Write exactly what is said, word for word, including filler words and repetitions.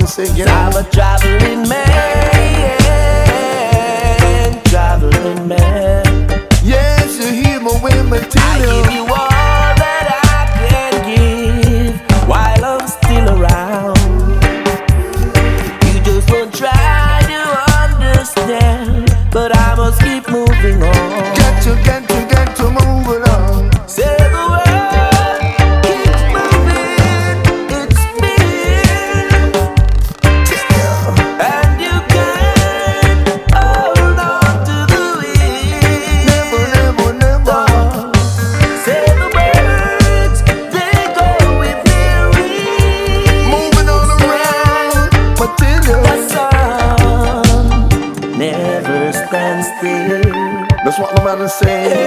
singing. I'm a traveling man, traveling man. Yes, you hear me when me tell I you. give you all that I can give while I'm still around. You just won't try to understand, but I must keep moving on. Get to, get to, get to move along. Say the word, keep moving, it's spinning, and you can't hold on to the wind. Never, never, never. Say the words, they go with their ring. Moving on around, but tell you. The sun never stands still. That's what the man is saying.